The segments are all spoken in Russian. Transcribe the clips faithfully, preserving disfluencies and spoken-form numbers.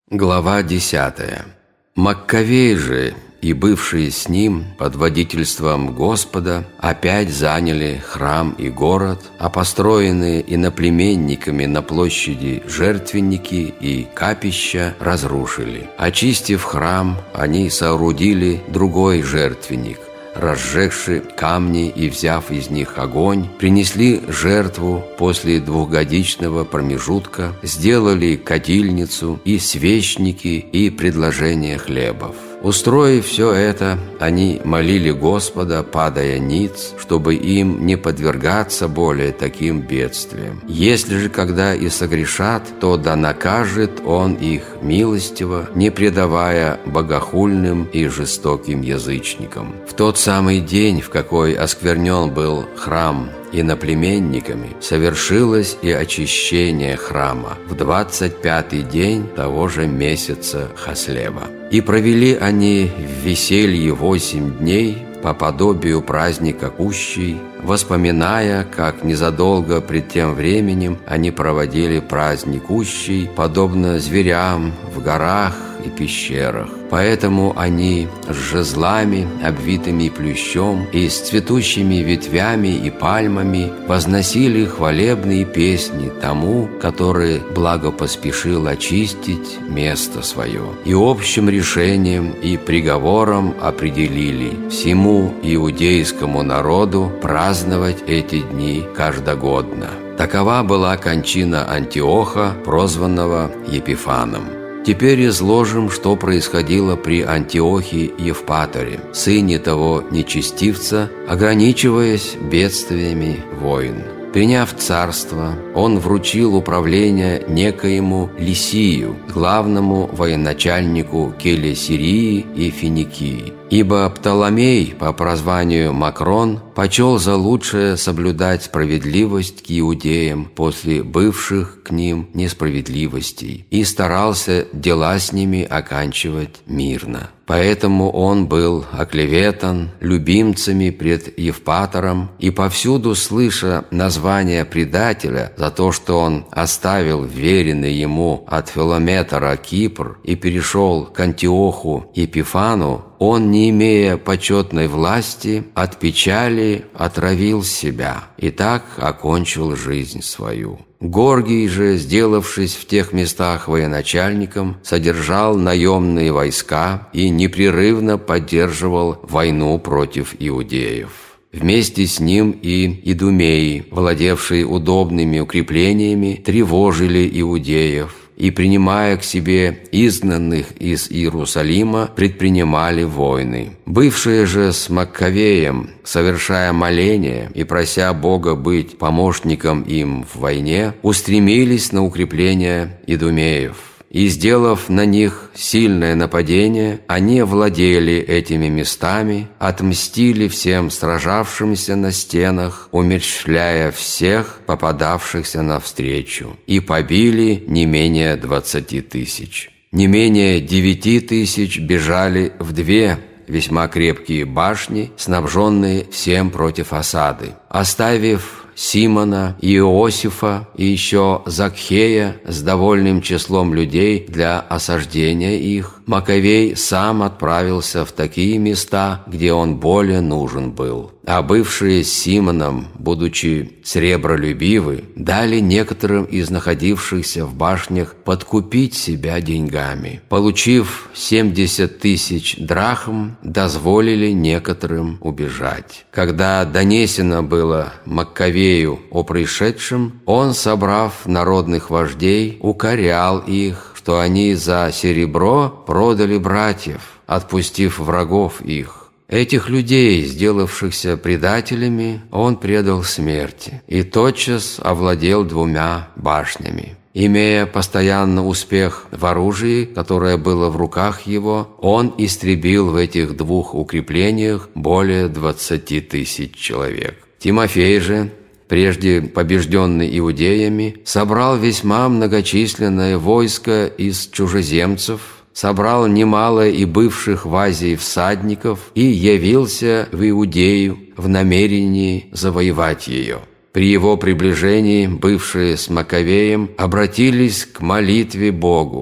Глава десятая. Маккавей же и бывшие с ним под водительством Господа опять заняли храм и город, а построенные иноплеменниками на площади жертвенники и капища разрушили. Очистив храм, они соорудили другой жертвенник, разжегши камни и взяв из них огонь, принесли жертву после двухгодичного промежутка, сделали кадильницу и свечники и предложение хлебов. Устроив все это, они молили Господа, падая ниц, чтобы им не подвергаться более таким бедствиям. Если же когда и согрешат, то да накажет Он их милостиво, не предавая богохульным и жестоким язычникам. В тот самый день, в какой осквернен был храм иноплеменниками, совершилось и очищение храма в двадцать пятый день того же месяца Хаслева. И провели они в веселье восемь дней по подобию праздника Кущей, воспоминая, как незадолго пред тем временем они проводили праздник Кущей, подобно зверям в горах и пещерах. Поэтому они с жезлами, обвитыми плющом, и с цветущими ветвями и пальмами возносили хвалебные песни тому, который благо поспешил очистить место свое. И общим решением и приговором определили всему иудейскому народу праздновать эти дни каждогодно. Такова была кончина Антиоха, прозванного Епифаном. Теперь изложим, что происходило при Антиохе Евпаторе, сыне того нечестивца, ограничиваясь бедствиями войн. Приняв царство, он вручил управление некоему Лисию, главному военачальнику Келесирии и Финикии. Ибо Птоломей, по прозванию Макрон, почел за лучшее соблюдать справедливость к иудеям после бывших к ним несправедливостей и старался дела с ними оканчивать мирно. Поэтому он был оклеветан любимцами пред Евпатором, и повсюду, слыша название предателя за то, что он оставил веренный ему от Филометора Кипр и перешел к Антиоху Епифану, он, не имея почетной власти, от печали отравил себя и так окончил жизнь свою. Горгий же, сделавшись в тех местах военачальником, содержал наемные войска и непрерывно поддерживал войну против иудеев. Вместе с ним и идумеи, владевшие удобными укреплениями, тревожили иудеев и, принимая к себе изгнанных из Иерусалима, предпринимали войны. Бывшие же с Маккавеем, совершая моления и прося Бога быть помощником им в войне, устремились на укрепление идумеев. И, сделав на них сильное нападение, они овладели этими местами, отмстили всем сражавшимся на стенах, умерщвляя всех попадавшихся навстречу, и побили не менее двадцати тысяч. Не менее девяти тысяч бежали в две весьма крепкие башни, снабженные всем против осады. Оставив Симона, Иосифа и еще Закхея с довольным числом людей для осаждения их, Маккавей сам отправился в такие места, где он более нужен был. А бывшие с Симоном, будучи сребролюбивы, дали некоторым из находившихся в башнях подкупить себя деньгами. Получив семьдесят тысяч драхм, дозволили некоторым убежать. Когда донесено было Маккавею о происшедшем, он, собрав народных вождей, укорял их, что они за серебро продали братьев, отпустив врагов их. Этих людей, сделавшихся предателями, он предал смерти и тотчас овладел двумя башнями. Имея постоянно успех в оружии, которое было в руках его, он истребил в этих двух укреплениях более двадцати тысяч человек. Тимофей же, прежде побежденный иудеями, собрал весьма многочисленное войско из чужеземцев, собрал немало и бывших в Азии всадников и явился в Иудею в намерении завоевать ее. При его приближении бывшие с Маккавеем обратились к молитве Богу,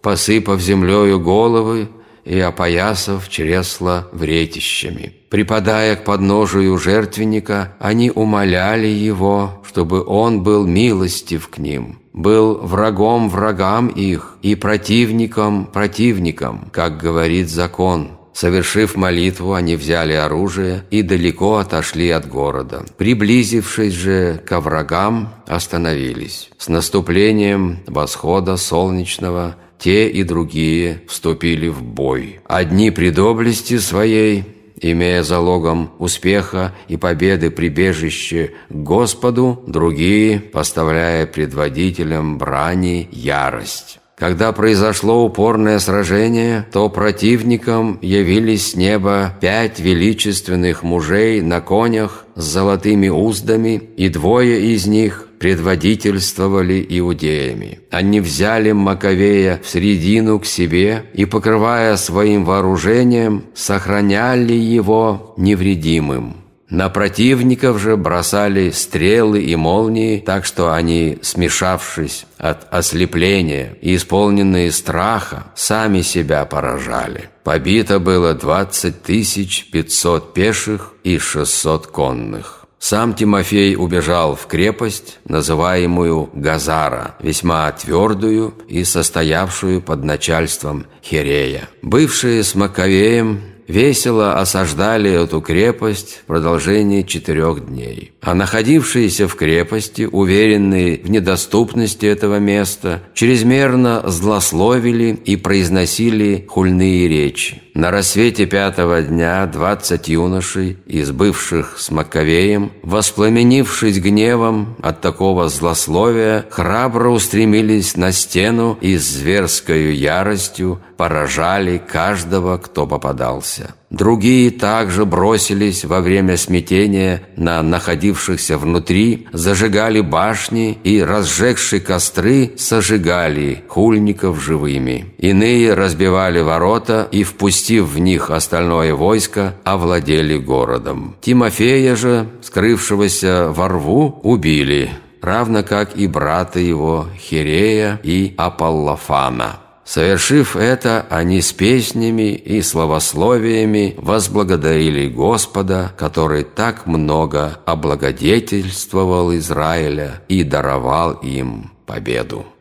посыпав землею головы и опоясав чресла вретищами. Припадая к подножию жертвенника, они умоляли его, чтобы он был милостив к ним, был врагом врагам их и противником противникам, как говорит закон. Совершив молитву, они взяли оружие и далеко отошли от города. Приблизившись же ко врагам, остановились. С наступлением восхода солнечного те и другие вступили в бой. Одни при доблести своей, имея залогом успеха и победы прибежище к Господу, другие, поставляя предводителям брани ярость. Когда произошло упорное сражение, то противникам явились с неба пять величественных мужей на конях с золотыми уздами, и двое из них предводительствовали иудеями. Они взяли Маковея в средину к себе и, покрывая своим вооружением, сохраняли его невредимым. На противников же бросали стрелы и молнии, так что они, смешавшись от ослепления и исполненные страха, сами себя поражали. Побито было двадцать тысяч пятьсот пеших и шестьсот конных. Сам Тимофей убежал в крепость, называемую Газара, весьма твердую и состоявшую под начальством Хирея. Бывшие с Маковеем весело осаждали эту крепость в продолжении четырех дней. А находившиеся в крепости, уверенные в недоступности этого места, чрезмерно злословили и произносили хульные речи. На рассвете пятого дня двадцать юношей, из бывших с Маковеем, воспламенившись гневом от такого злословия, храбро устремились на стену и с зверскою яростью поражали каждого, кто попадался. Другие также бросились во время смятения на находившихся внутри, зажигали башни и, разжегши костры, сожигали хульников живыми. Иные разбивали ворота и, впустив в них остальное войско, овладели городом. Тимофея же, скрывшегося во рву, убили, равно как и брата его Хирея и Аполлофана. Совершив это, они с песнями и славословиями возблагодарили Господа, который так много облагодетельствовал Израиля и даровал им победу.